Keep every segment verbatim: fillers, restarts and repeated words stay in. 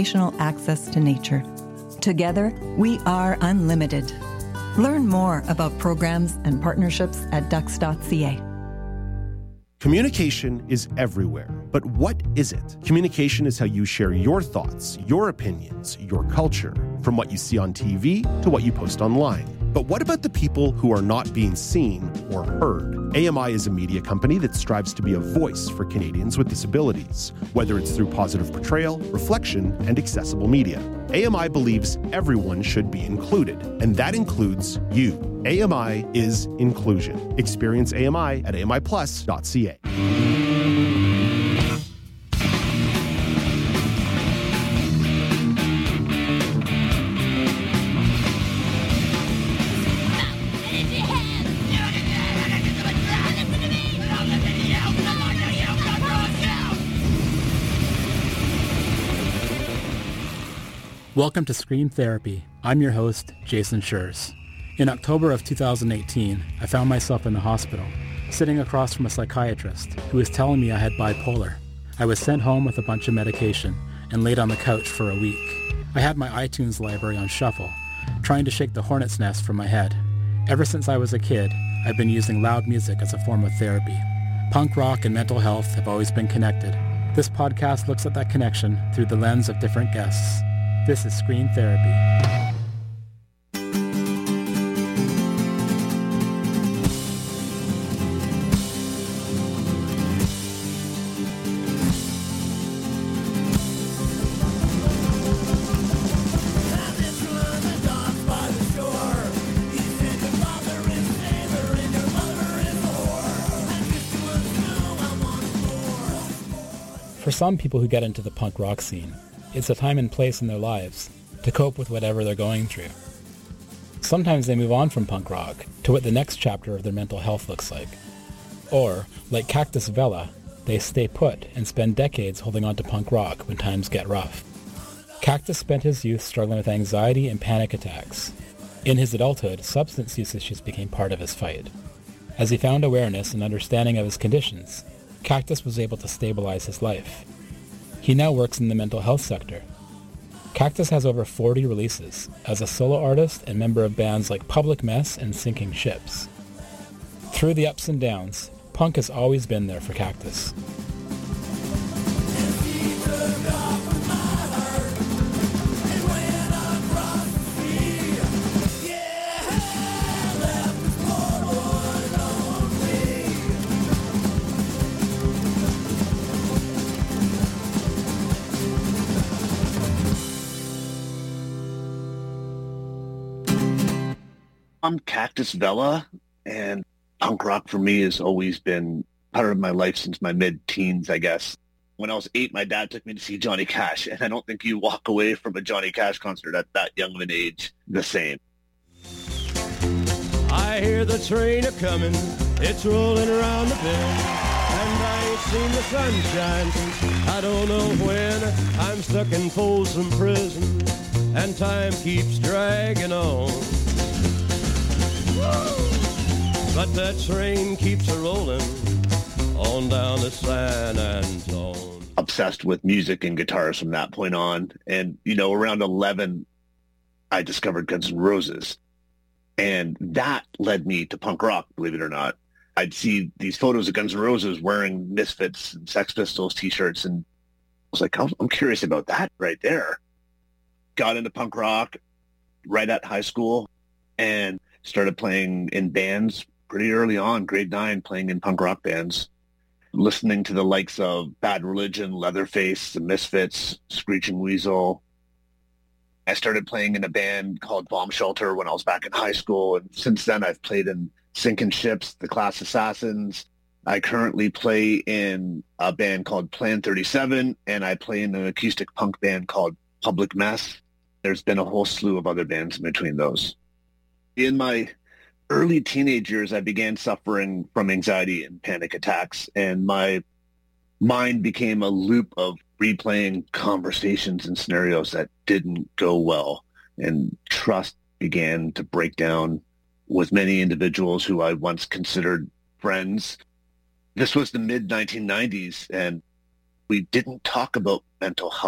access to nature. Together, we are unlimited. Learn more about programs and partnerships at ducks dot c a. Communication is everywhere, but what is it? Communication is how you share your thoughts, your opinions, your culture, from what you see on T V to what you post online. But what about the people who are not being seen or heard? A M I is a media company that strives to be a voice for Canadians with disabilities, whether it's through positive portrayal, reflection, and accessible media. A M I believes everyone should be included, and that includes you. A M I is inclusion. Experience A M I at a m i plus dot c a. Welcome to Scream Therapy. I'm your host, Jason Schurz. In October of two thousand eighteen, I found myself in the hospital, sitting across from a psychiatrist who was telling me I had bipolar. I was sent home with a bunch of medication and laid on the couch for a week. I had my iTunes library on shuffle, trying to shake the hornet's nest from my head. Ever since I was a kid, I've been using loud music as a form of therapy. Punk rock and mental health have always been connected. This podcast looks at that connection through the lens of different guests. This is Scream Therapy. For some people who get into the punk rock scene, it's a time and place in their lives to cope with whatever they're going through. Sometimes they move on from punk rock to what the next chapter of their mental health looks like. Or, like Cactus Vela, they stay put and spend decades holding on to punk rock when times get rough. Cactus spent his youth struggling with anxiety and panic attacks. In his adulthood, substance use issues became part of his fight. As he found awareness and understanding of his conditions, Cactus was able to stabilize his life. He now works in the mental health sector. Cactus has over forty releases as a solo artist and member of bands like Public Mess and Sinking Ships. Through the ups and downs, punk has always been there for Cactus. I'm Cactus Vela, and punk rock for me has always been part of my life since my mid-teens, I guess. When I was eight, my dad took me to see Johnny Cash, and I don't think you walk away from a Johnny Cash concert at that young of an age the same. I hear the train a-coming, it's rolling around the bend, and I ain't seen the sunshine since I don't know when. I'm stuck in Folsom Prison, and time keeps dragging on. But that train keeps a rolling on down to San Antone. Obsessed with music and guitars from that point on. And, you know, around eleven, I discovered Guns N' Roses. And that led me to punk rock, believe it or not. I'd see these photos of Guns N' Roses wearing Misfits and Sex Pistols t-shirts, and I was like, I'm curious about that right there. Got into punk rock right at high school and started playing in bands pretty early on, grade nine, playing in punk rock bands, listening to the likes of Bad Religion, Leatherface, The Misfits, Screeching Weasel. I started playing in a band called Bomb Shelter when I was back in high school, and since then I've played in Sinking Ships, The Class Assassins. I currently play in a band called Plan thirty-seven, and I play in an acoustic punk band called Public Mess. There's been a whole slew of other bands in between those. In my early teenage years, I began suffering from anxiety and panic attacks, and my mind became a loop of replaying conversations and scenarios that didn't go well, and trust began to break down with many individuals who I once considered friends. This was the mid nineteen nineties, and we didn't talk about mental health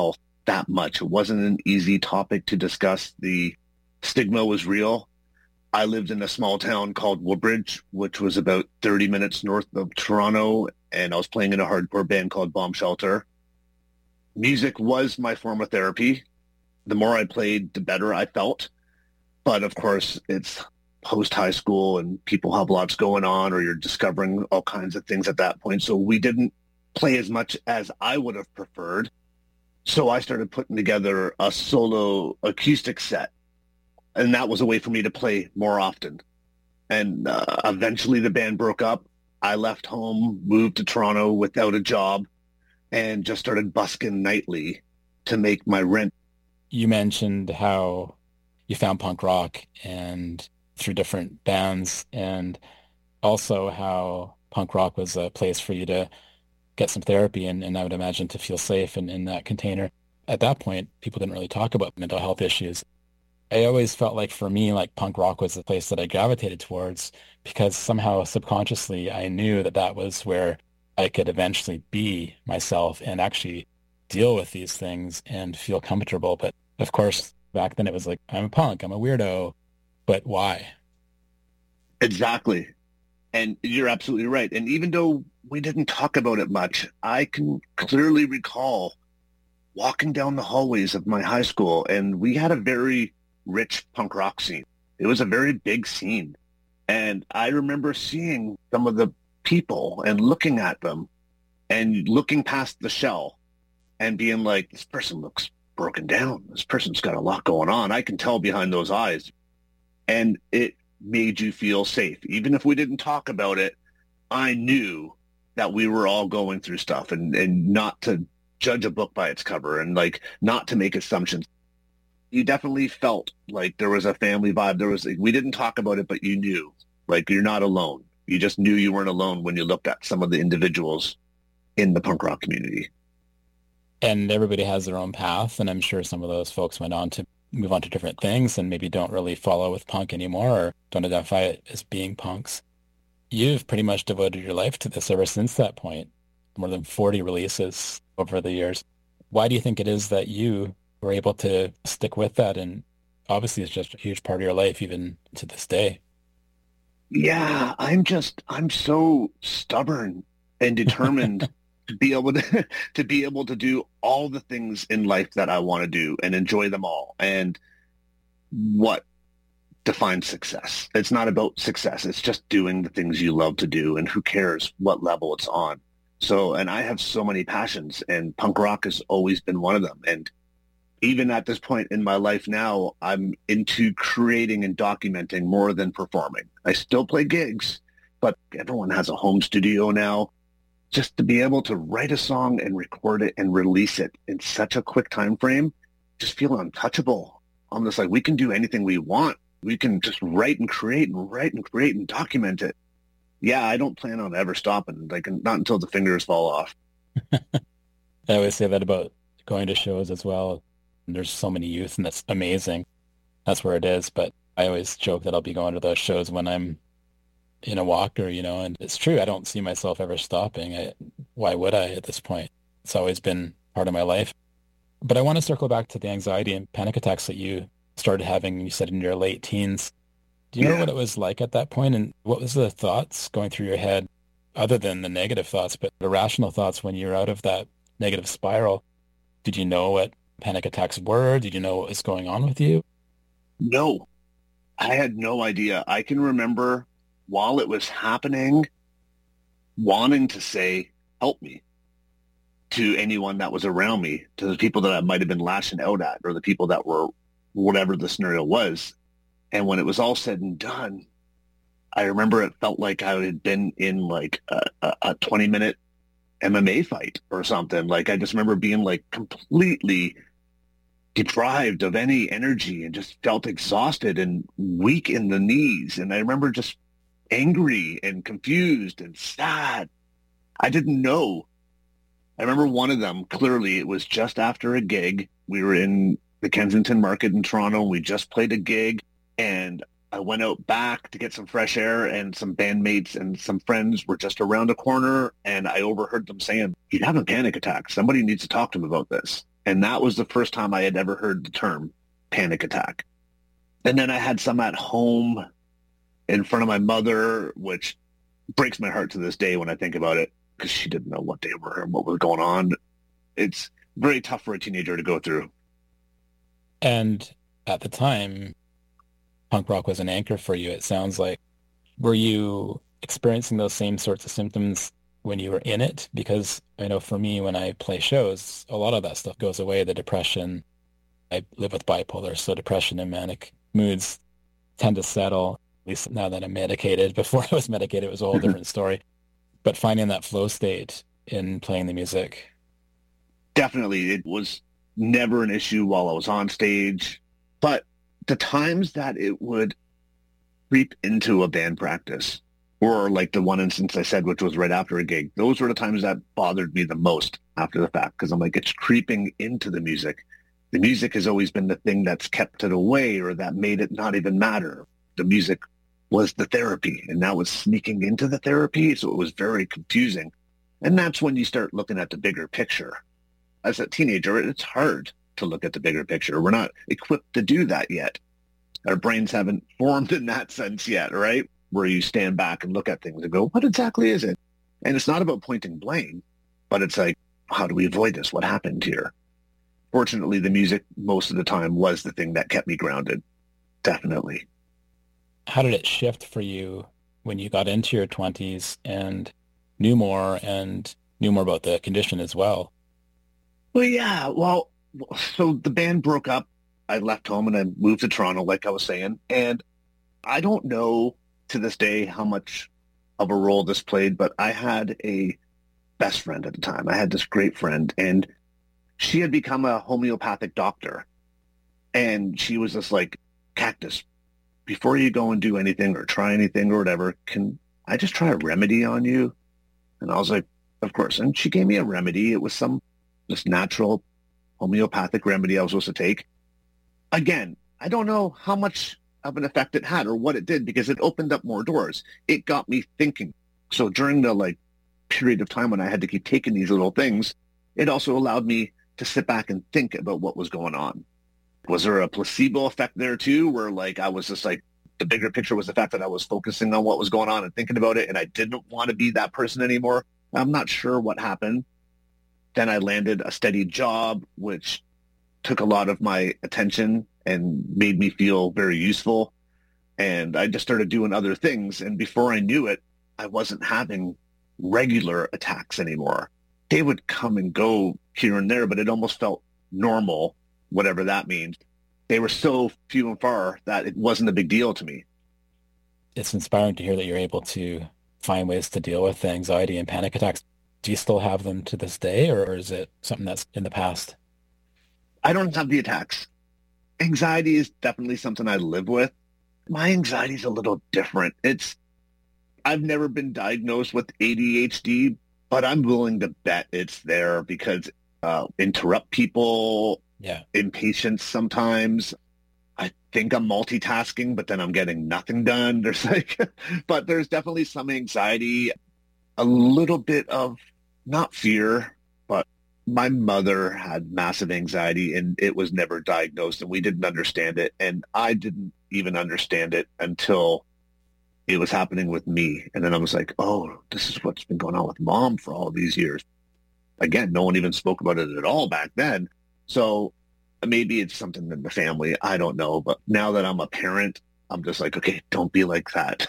that much. It wasn't an easy topic to discuss. The stigma was real. I lived in a small town called Woodbridge, which was about thirty minutes north of Toronto, and I was playing in a hardcore band called Bomb Shelter. Music was my form of therapy. The more I played, the better I felt. But of course, it's post-high school and people have lots going on, or you're discovering all kinds of things at that point. So we didn't play as much as I would have preferred. So I started putting together a solo acoustic set. And that was a way for me to play more often. And uh, eventually the band broke up. I left home, moved to Toronto without a job, and just started busking nightly to make my rent. You mentioned how you found punk rock and through different bands, and also how punk rock was a place for you to get some therapy and, and I would imagine to feel safe in, in that container. At that point, people didn't really talk about mental health issues. I always felt like for me, like punk rock was the place that I gravitated towards because somehow subconsciously I knew that that was where I could eventually be myself and actually deal with these things and feel comfortable. But of course, back then it was like, I'm a punk, I'm a weirdo, but why? Exactly. And you're absolutely right. And even though we didn't talk about it much, I can clearly recall walking down the hallways of my high school, and we had a very rich punk rock scene. It was a very big scene. And I remember seeing some of the people and looking at them and looking past the shell and being like, this person looks broken down. This person's got a lot going on. I can tell behind those eyes. And it made you feel safe. Even if we didn't talk about it, I knew that we were all going through stuff, and, and not to judge a book by its cover and like not to make assumptions. You definitely felt like there was a family vibe. There was, we didn't talk about it, but you knew like you're not alone. You just knew you weren't alone when you looked at some of the individuals in the punk rock community. And everybody has their own path. And I'm sure some of those folks went on to move on to different things and maybe don't really follow with punk anymore or don't identify it as being punks. You've pretty much devoted your life to this ever since that point, more than forty releases over the years. Why do you think it is that you were able to stick with that? And obviously it's just a huge part of your life, even to this day. Yeah, I'm just, I'm so stubborn and determined to be able to, to be able to do all the things in life that I want to do and enjoy them all. And what defines success? It's not about success. It's just doing the things you love to do, and who cares what level it's on. So, and I have so many passions, and punk rock has always been one of them. And even at this point in my life now, I'm into creating and documenting more than performing. I still play gigs, but everyone has a home studio now. Just to be able to write a song and record it and release it in such a quick time frame, just feel untouchable. I'm just like, we can do anything we want. We can just write and create and write and create and document it. Yeah, I don't plan on ever stopping, like not until the fingers fall off. I always say that about going to shows as well. There's so many youth, and that's amazing. That's where it is. But I always joke that I'll be going to those shows when I'm in a walker, you know, and it's true. I don't see myself ever stopping. I, why would I at this point? It's always been part of my life. But I want to circle back to the anxiety and panic attacks that you started having, you said, in your late teens. Do you yeah. know what it was like at that point, and what was the thoughts going through your head, other than the negative thoughts, but the rational thoughts when you're out of that negative spiral? Did you know what panic attacks were? Did you know what was going on with you? No, I had no idea. I can remember while it was happening, wanting to say, help me, to anyone that was around me, to the people that I might have been lashing out at, or the people that were whatever the scenario was. And when it was all said and done, I remember it felt like I had been in like a, a, a twenty minute M M A fight or something. Like I just remember being like completely deprived of any energy and just felt exhausted and weak in the knees. And I remember just angry and confused and sad. I didn't know. I remember one of them clearly. It was just after a gig. We were in the Kensington Market in Toronto, and we just played a gig. And I went out back to get some fresh air, and some bandmates and some friends were just around a corner, and I overheard them saying, he's having a panic attack. Somebody needs to talk to him about this. And that was the first time I had ever heard the term panic attack. And then I had some at home in front of my mother, which breaks my heart to this day when I think about it, because she didn't know what they were and what was going on. It's very tough for a teenager to go through. And at the time, punk rock was an anchor for you, it sounds like. Were you experiencing those same sorts of symptoms when you were in it? Because I know for me, when I play shows, a lot of that stuff goes away, the depression. I live with bipolar, so depression and manic moods tend to settle, at least now that I'm medicated. Before I was medicated, it was a whole different story. But finding that flow state in playing the music. Definitely. It was never an issue while I was on stage. But the times that it would creep into a band practice, or like the one instance I said, which was right after a gig, those were the times that bothered me the most after the fact, because I'm like, it's creeping into the music. The music has always been the thing that's kept it away, or that made it not even matter. The music was the therapy, and now it's sneaking into the therapy, so it was very confusing. And that's when you start looking at the bigger picture. As a teenager, it's hard to look at the bigger picture. We're not equipped to do that yet. Our brains haven't formed in that sense yet, right? Where you stand back and look at things and go, what exactly is it? And it's not about pointing blame, but it's like, how do we avoid this? What happened here? Fortunately, the music most of the time was the thing that kept me grounded. Definitely. How did it shift for you when you got into your twenties and knew more and knew more about the condition as well? Well, yeah. Well, so the band broke up. I left home and I moved to Toronto, like I was saying. And I don't know to this day how much of a role this played, but I had a best friend at the time. I had this great friend, and she had become a homeopathic doctor. And she was just like, Cactus, before you go and do anything or try anything or whatever, can I just try a remedy on you? And I was like, of course. And she gave me a remedy. It was some this natural homeopathic remedy I was supposed to take. Again, I don't know how much of an effect it had or what it did, because it opened up more doors. It got me thinking. So during the like period of time when I had to keep taking these little things, it also allowed me to sit back and think about what was going on. Was there a placebo effect there too, where like I was just like, the bigger picture was the fact that I was focusing on what was going on and thinking about it, and I didn't want to be that person anymore? I'm not sure what happened. Then I landed a steady job, which took a lot of my attention and made me feel very useful. And I just started doing other things. And before I knew it, I wasn't having regular attacks anymore. They would come and go here and there, but it almost felt normal, whatever that means. They were so few and far that it wasn't a big deal to me. It's inspiring to hear that you're able to find ways to deal with anxiety and panic attacks. Do you still have them to this day, or is it something that's in the past? I don't have the attacks. Anxiety is definitely something I live with. My anxiety is a little different. It's, I've never been diagnosed with A D H D, but I'm willing to bet it's there because uh, interrupt people, yeah, impatience sometimes. I think I'm multitasking, but then I'm getting nothing done. There's like, but there's definitely some anxiety, a little bit of not fear, but my mother had massive anxiety and it was never diagnosed and we didn't understand it. And I didn't even understand it until it was happening with me. And then I was like, oh, this is what's been going on with mom for all these years. Again, no one even spoke about it at all back then. So maybe it's something in the family. I don't know. But now that I'm a parent, I'm just like, okay, don't be like that.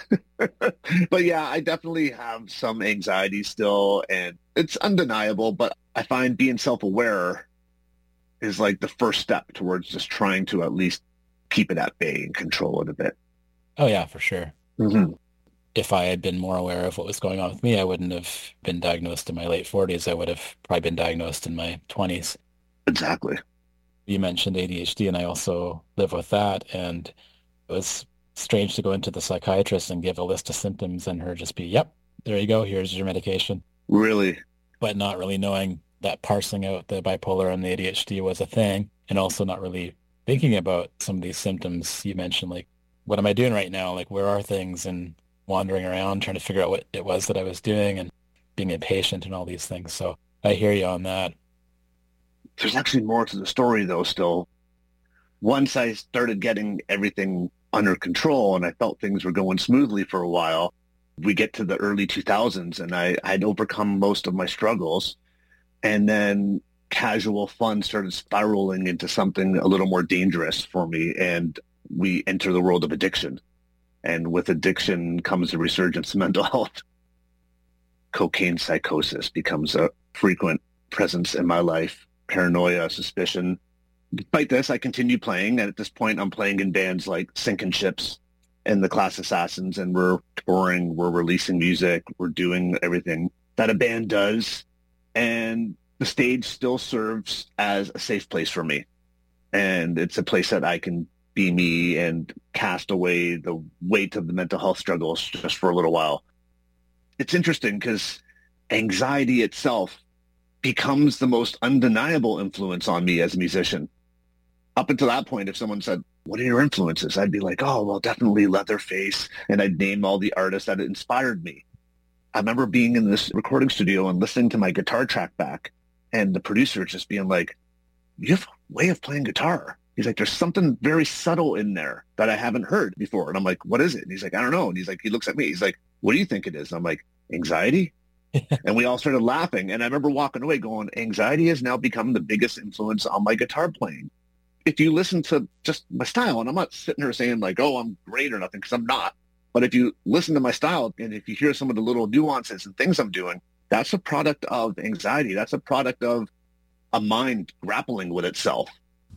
But yeah, I definitely have some anxiety still, and it's undeniable. But I find being self-aware is like the first step towards just trying to at least keep it at bay and control it a bit. Oh, yeah, for sure. Mm-hmm. If I had been more aware of what was going on with me, I wouldn't have been diagnosed in my late forties. I would have probably been diagnosed in my twenties. Exactly. You mentioned A D H D, and I also live with that. And it was strange to go into the psychiatrist and give a list of symptoms and her just be, yep, there you go, here's your medication. Really? But not really knowing that parsing out the bipolar and the A D H D was a thing, and also not really thinking about some of these symptoms you mentioned, like, what am I doing right now? Like, where are things? And wandering around trying to figure out what it was that I was doing and being impatient and all these things. So I hear you on that. There's actually more to the story, though, still. Once I started getting everything under control and I felt things were going smoothly for a while, we get to the early two thousands and I had overcome most of my struggles. And then casual fun started spiraling into something a little more dangerous for me. And we enter the world of addiction. And with addiction comes a resurgence of mental health. Cocaine psychosis becomes a frequent presence in my life. Paranoia, suspicion. Despite this, I continue playing. And at this point, I'm playing in bands like Sinking Ships and the Class Assassins. And we're touring, we're releasing music, we're doing everything that a band does. And the stage still serves as a safe place for me. And it's a place that I can be me and cast away the weight of the mental health struggles just for a little while. It's interesting because anxiety itself becomes the most undeniable influence on me as a musician. Up until that point, if someone said, what are your influences? I'd be like, oh, well, definitely Leatherface. And I'd name all the artists that inspired me. I remember being in this recording studio and listening to my guitar track back and the producer just being like, you have a way of playing guitar. He's like, there's something very subtle in there that I haven't heard before. And I'm like, what is it? And he's like, I don't know. And he's like, he looks at me. He's like, what do you think it is? And I'm like, anxiety? And we all started laughing. And I remember walking away going, anxiety has now become the biggest influence on my guitar playing. If you listen to just my style, and I'm not sitting here saying like, oh, I'm great or nothing, because I'm not. But if you listen to my style and if you hear some of the little nuances and things I'm doing, that's a product of anxiety. That's a product of a mind grappling with itself.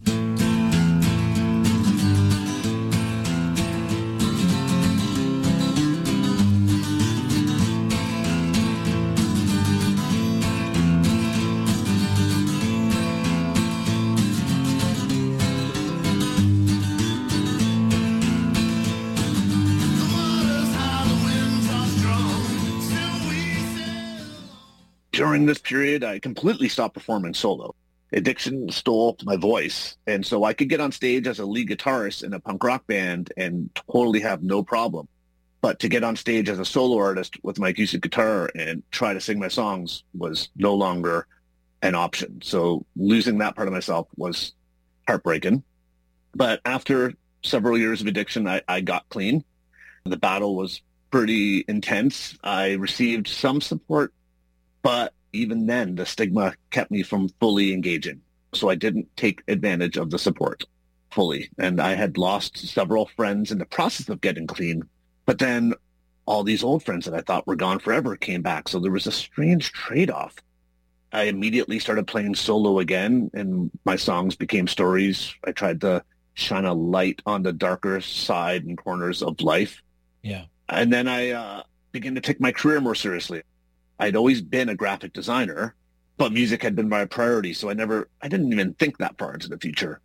During this period, I completely stopped performing solo. Addiction stole my voice. And so I could get on stage as a lead guitarist in a punk rock band and totally have no problem. But to get on stage as a solo artist with my acoustic guitar and try to sing my songs was no longer an option. So losing that part of myself was heartbreaking. But after several years of addiction, I, I got clean. The battle was pretty intense. I received some support, but even then, the stigma kept me from fully engaging. So I didn't take advantage of the support fully. And I had lost several friends in the process of getting clean. But then all these old friends that I thought were gone forever came back. So there was a strange trade-off. I immediately started playing solo again, and my songs became stories. I tried to shine a light on the darker side and corners of life. Yeah. And then I uh, began to take my career more seriously. I'd always been a graphic designer, but music had been my priority. So I never, I didn't even think that far into the future.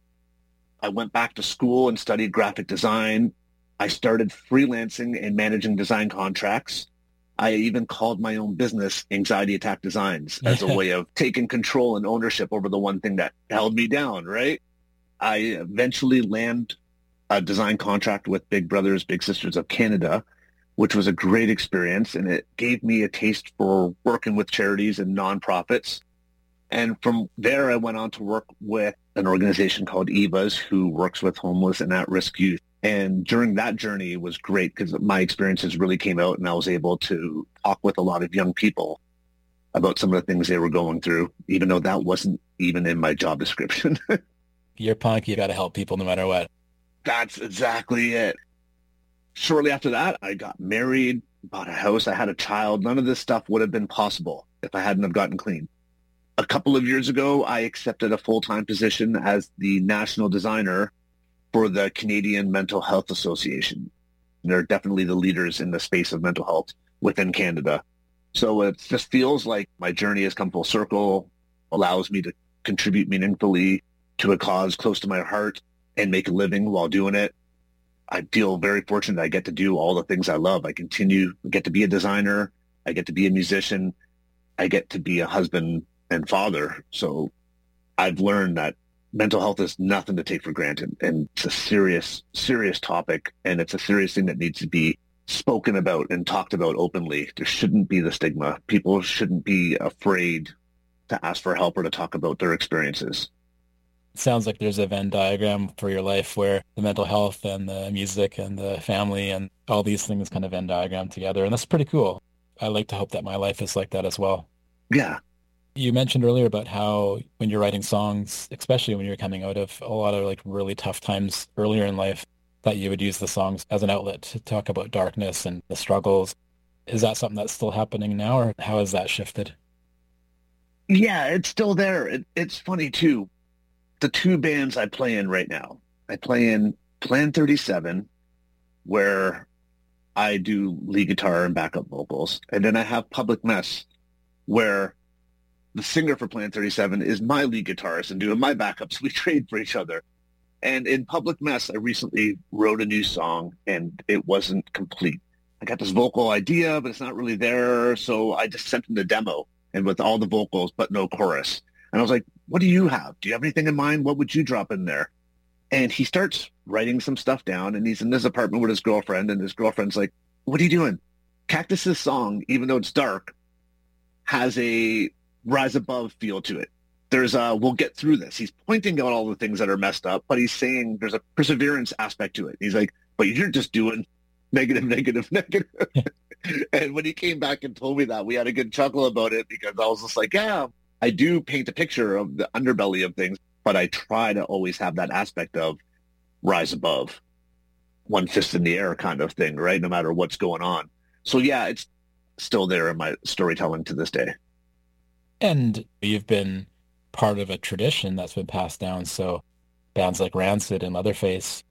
I went back to school and studied graphic design. I started freelancing and managing design contracts. I even called my own business Anxiety Attack Designs as a way of taking control and ownership over the one thing that held me down, right? I eventually landed a design contract with Big Brothers Big Sisters of Canada, which was a great experience, and it gave me a taste for working with charities and nonprofits. And from there, I went on to work with an organization called E V A S, who works with homeless and at-risk youth. And during that journey, it was great because my experiences really came out, and I was able to talk with a lot of young people about some of the things they were going through, even though that wasn't even in my job description. You're punk, you got to help people no matter what. That's exactly it. Shortly after that, I got married, bought a house, I had a child. None of this stuff would have been possible if I hadn't have gotten clean. A couple of years ago, I accepted a full-time position as the national designer for the Canadian Mental Health Association. They're definitely the leaders in the space of mental health within Canada. So it just feels like my journey has come full circle, allows me to contribute meaningfully to a cause close to my heart and make a living while doing it. I feel very fortunate I get to do all the things I love. I continue, I get to be a designer. I get to be a musician. I get to be a husband and father. So I've learned that mental health is nothing to take for granted. And it's a serious, serious topic. And it's a serious thing that needs to be spoken about and talked about openly. There shouldn't be the stigma. People shouldn't be afraid to ask for help or to talk about their experiences. It sounds like there's a Venn diagram for your life where the mental health and the music and the family and all these things kind of Venn diagram together. And that's pretty cool. I like to hope that my life is like that as well. Yeah. You mentioned earlier about how when you're writing songs, especially when you're coming out of a lot of like really tough times earlier in life, that you would use the songs as an outlet to talk about darkness and the struggles. Is that something that's still happening now, or how has that shifted? Yeah, it's still there. It, it's funny too. The two bands I play in right now, I play in Plan thirty-seven, where I do lead guitar and backup vocals. And then I have Public Mess, where the singer for Plan thirty-seven is my lead guitarist and doing my backups. We trade for each other. And in Public Mess, I recently wrote a new song, and it wasn't complete. I got this vocal idea, but it's not really there. So I just sent him the demo, and with all the vocals, but no chorus. And I was like, what do you have? Do you have anything in mind? What would you drop in there? And he starts writing some stuff down, and he's in his apartment with his girlfriend, and his girlfriend's like, what are you doing? Cactus's song, even though it's dark, has a rise above feel to it. There's a, we'll get through this. He's pointing out all the things that are messed up, but he's saying there's a perseverance aspect to it. He's like, but you're just doing negative, negative, negative. And when he came back and told me that, we had a good chuckle about it, because I was just like, yeah, I do paint a picture of the underbelly of things, but I try to always have that aspect of rise above, one fist in the air kind of thing, right? No matter what's going on. So yeah, it's still there in my storytelling to this day. And you've been part of a tradition that's been passed down. So bands like Rancid and Leatherface.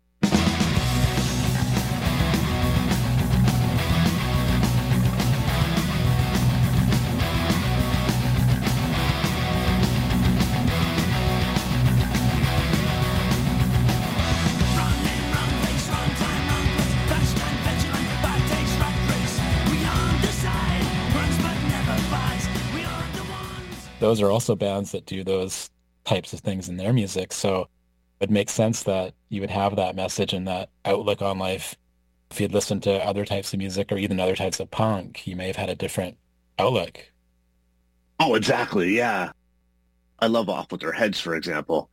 Those are also bands that do those types of things in their music. So it makes sense that you would have that message and that outlook on life. If you'd listened to other types of music or even other types of punk, you may have had a different outlook. Oh, exactly. Yeah. I love Off With Their Heads, for example.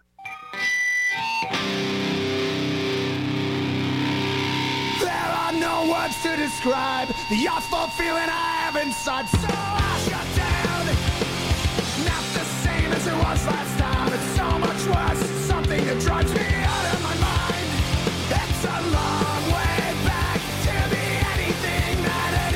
There are no words to describe the awful feeling I have inside, so I shut down. Not the same as it was last time. It's so much worse. It's something that drives me out of my mind. It's a long way back to be anything that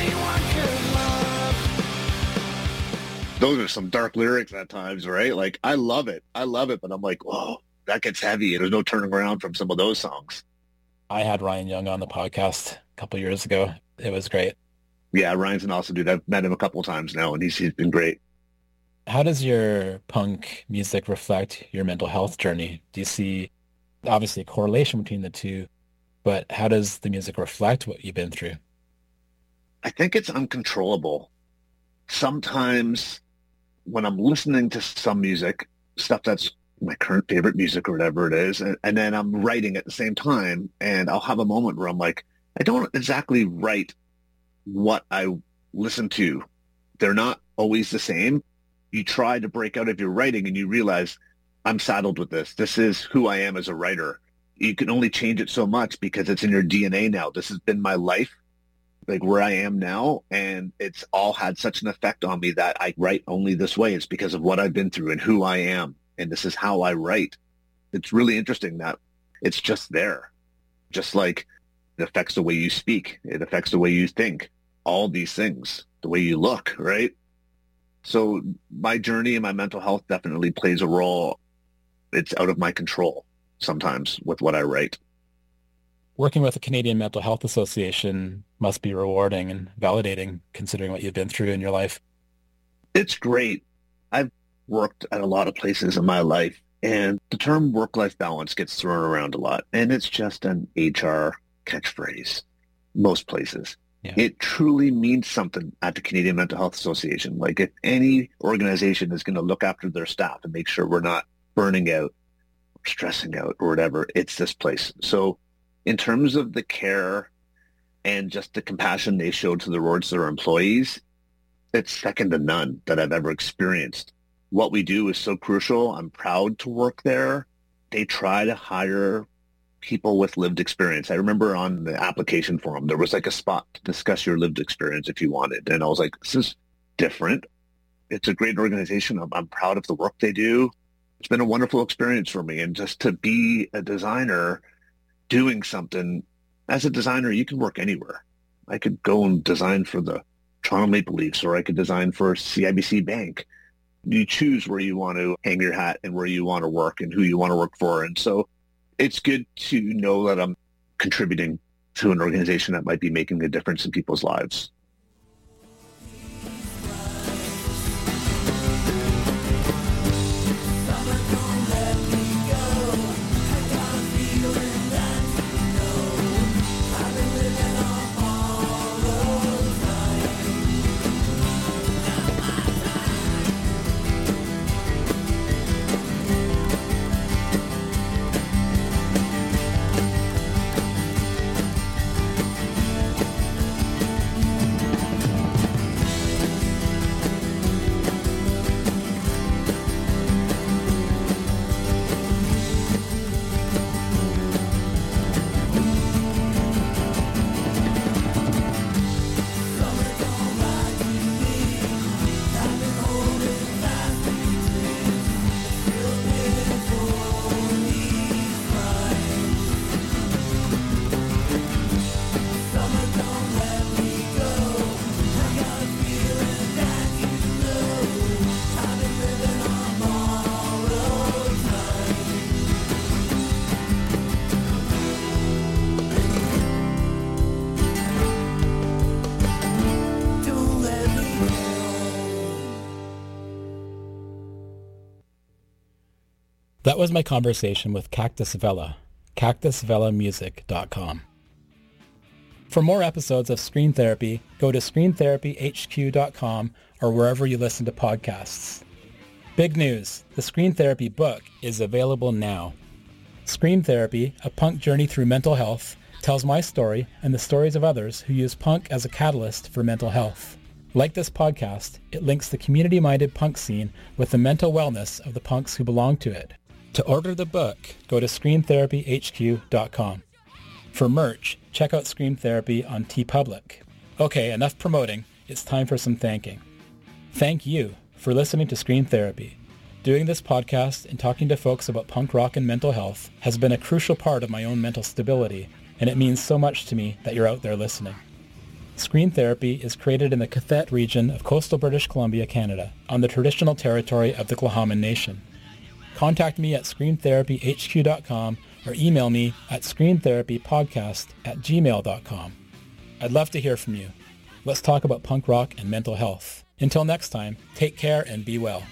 anyone could love. Those are some dark lyrics at times, right? Like, I love it. I love it, but I'm like, whoa, that gets heavy. There's no turning around from some of those songs. I had Ryan Young on the podcast a couple of years ago. It was great. Yeah, Ryan's an awesome dude. I've met him a couple of times now, and he's, he's been great. How does your punk music reflect your mental health journey? Do you see, obviously, a correlation between the two, but how does the music reflect what you've been through? I think it's uncontrollable. Sometimes when I'm listening to some music, stuff that's my current favorite music or whatever it is, and, and then I'm writing at the same time, and I'll have a moment where I'm like, I don't exactly write what I listen to. They're not always the same. You try to break out of your writing and you realize, I'm saddled with this. This is who I am as a writer. You can only change it so much because it's in your D N A now. This has been my life, like where I am now, and it's all had such an effect on me that I write only this way. It's because of what I've been through and who I am, and this is how I write. It's really interesting that it's just there. Just like it affects the way you speak. It affects the way you think. All these things, the way you look, right? So my journey and my mental health definitely plays a role. It's out of my control sometimes with what I write. Working with the Canadian Mental Health Association must be rewarding and validating considering what you've been through in your life. It's great. I've worked at a lot of places in my life, and the term work-life balance gets thrown around a lot, and it's just an H R catchphrase most places. Yeah. It truly means something at the Canadian Mental Health Association. Like, if any organization is going to look after their staff and make sure we're not burning out or stressing out or whatever, it's this place. So in terms of the care and just the compassion they show to towards their employees, it's second to none that I've ever experienced. what we do is so crucial. I'm proud to work there. They try to hire people with lived experience. I remember on the application form, there was like a spot to discuss your lived experience if you wanted. And I was like, this is different. It's a great organization. I'm, I'm proud of the work they do. It's been a wonderful experience for me. And just to be a designer doing something, as a designer, you can work anywhere. I could go and design for the Toronto Maple Leafs, or I could design for C I B C Bank. You choose where you want to hang your hat and where you want to work and who you want to work for. And so it's good to know that I'm contributing to an organization that might be making a difference in people's lives. That was my conversation with Cactus Vela, cactus vela music dot com. For more episodes of Screen Therapy, go to screen therapy h q dot com or wherever you listen to podcasts. Big news, the Screen Therapy book is available now. Screen Therapy, A Punk Journey Through Mental Health, tells my story and the stories of others who use punk as a catalyst for mental health. Like this podcast, it links the community-minded punk scene with the mental wellness of the punks who belong to it. To order the book, go to screen therapy h q dot com. For merch, check out Screen Therapy on TeePublic. Okay, enough promoting. It's time for some thanking. Thank you for listening to Screen Therapy. Doing this podcast and talking to folks about punk rock and mental health has been a crucial part of my own mental stability, and it means so much to me that you're out there listening. Screen Therapy is created in the Cathet region of coastal British Columbia, Canada, on the traditional territory of the Tla'amin Nation. Contact me at screen therapy h q dot com or email me at screen therapy podcast at gmail dot com. I'd love to hear from you. Let's talk about punk rock and mental health. Until next time, take care and be well.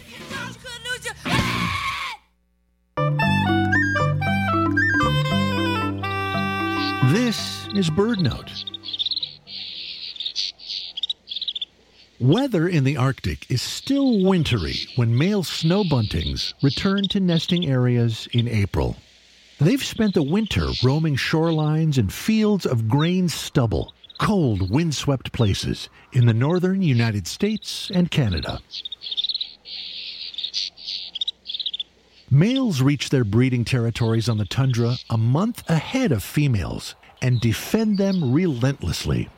This is Bird Note. Weather in the Arctic is still wintry when male snow buntings return to nesting areas in April. They've spent the winter roaming shorelines and fields of grain stubble, cold, windswept places in the northern United States and Canada. Males reach their breeding territories on the tundra a month ahead of females and defend them relentlessly.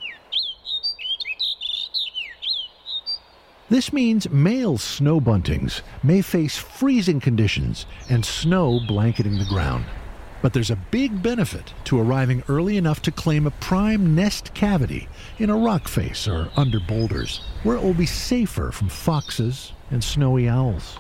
This means male snow buntings may face freezing conditions and snow blanketing the ground. But there's a big benefit to arriving early enough to claim a prime nest cavity in a rock face or under boulders, where it will be safer from foxes and snowy owls.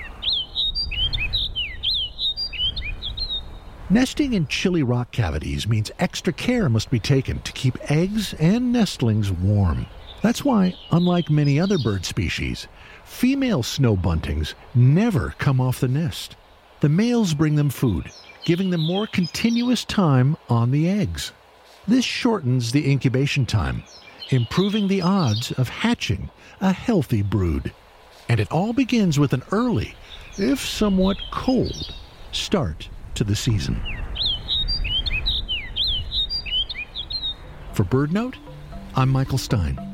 Nesting in chilly rock cavities means extra care must be taken to keep eggs and nestlings warm. That's why, unlike many other bird species, female snow buntings never come off the nest. The males bring them food, giving them more continuous time on the eggs. This shortens the incubation time, improving the odds of hatching a healthy brood. And it all begins with an early, if somewhat cold, start to the season. For BirdNote, I'm Michael Stein.